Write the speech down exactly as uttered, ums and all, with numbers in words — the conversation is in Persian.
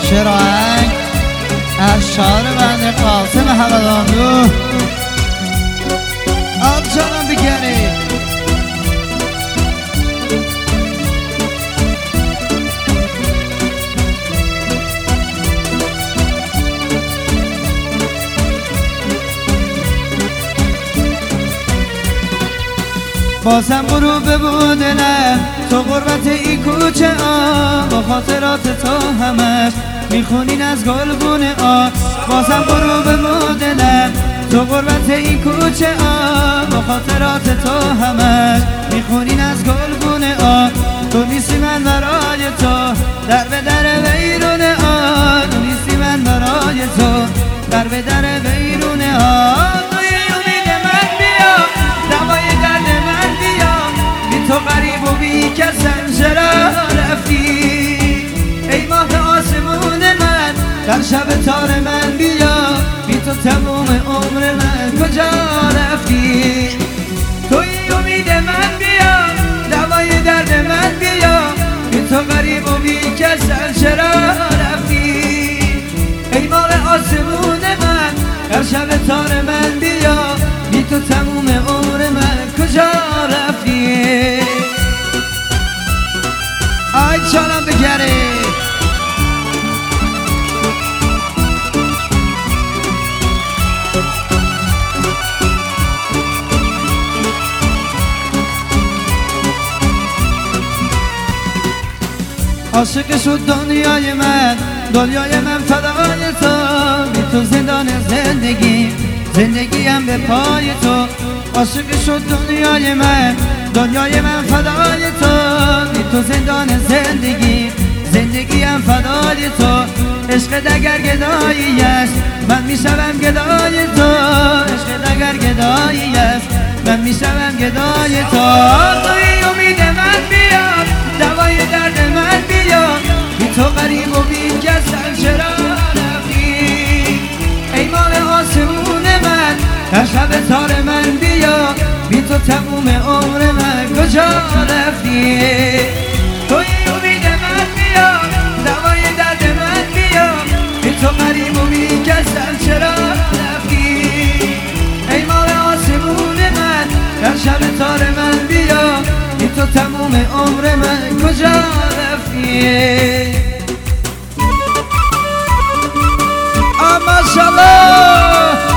شراهنگ از شعر بنده قاسم حمدانلو آب جانم بگری بازم برو به بودنم تو غربت این کوچه آ با خاطرات تو همش میخونین از گلگون آ بازم برو به بودنم تو غربت این کوچه آ با خاطرات تو همش میخونین از گلگون آ تو نیستی من برای تو در به در بیرون آ تو نیستی من برای تو در به در بیرون آ تو غریب و بی کسم چرا رفتی ای ماه آسمون من در شب تار من بیا بی تو تموم عمر من کجا رفتی توی امید من بیا دوای درد من بیا بی تو غریب و بی کسم چرا رفتی ای ماه آسمون من در شب تار من بیا بی تو تموم عمر من کجا رفتی آی چالم بگره عاشق شد دنیای من دنیای من فدای تو بی تو زندان زندگی زندگیم به پای تو عاشق شد دنیای من دنیای من فدای تو بی تو زندان زندگی زندگیم فدای تو عشق دگر گدایی است من میشوم گدای تو عشق دگر گدایی است من میشوم گدای تو توی امید من بیا دوای درد من بیا بی تو غریب و بی کسم چرا رفتی ای ماه آسمون من در شب تار من بیا بی تو تموم عمر من کجا رفتی توی امید من بیا دوای درد من بیا بی تو غریب و بی کسم چرا رفتی ای ماه آسمون من در شب تار من بیا بی تو تموم عمر من کجا رفتی آ ماشاءالله